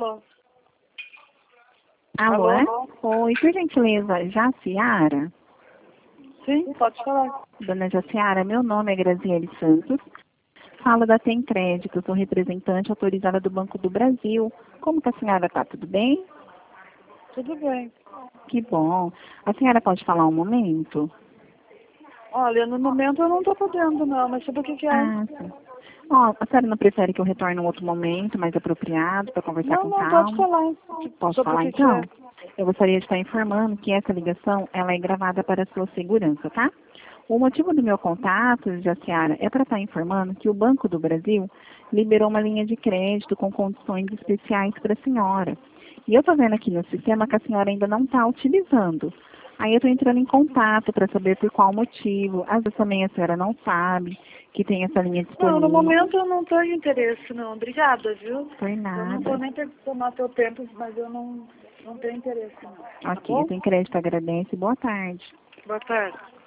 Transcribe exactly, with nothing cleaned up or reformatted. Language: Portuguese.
Alô? Alô? Alô? Oi, por gentileza, Jaciara? Sim, pode falar. Dona Jaciara, meu nome é Graziele Santos. Falo da Tem Crédito, sou representante autorizada do Banco do Brasil. Como que a senhora está? Tudo bem? Tudo bem. Que bom. A senhora pode falar um momento? Olha, no momento eu não estou podendo, não, mas sobre o que que é? Ah, sim. Ó, a senhora não prefere que eu retorne em outro momento mais apropriado para conversar Não, com não, pode calma? falar. Posso Sobre o falar que que então? é? Eu gostaria de estar informando que essa ligação ela é gravada para a sua segurança, tá? O motivo do meu contato, Jaciara, é para estar informando que o Banco do Brasil liberou uma linha de crédito com condições especiais para a senhora. E eu estou vendo aqui no sistema que a senhora ainda não está utilizando. Aí eu estou entrando em contato para saber por qual motivo. Às vezes também a senhora não sabe que tem essa linha Não, no disponível. momento eu não tenho interesse, não. Obrigada, viu? Por Eu não nada. vou nem ter que tomar teu tempo, mas eu não, não tenho interesse, não. Tá Ok, bom? eu tenho crédito, agradece. Boa tarde. Boa tarde.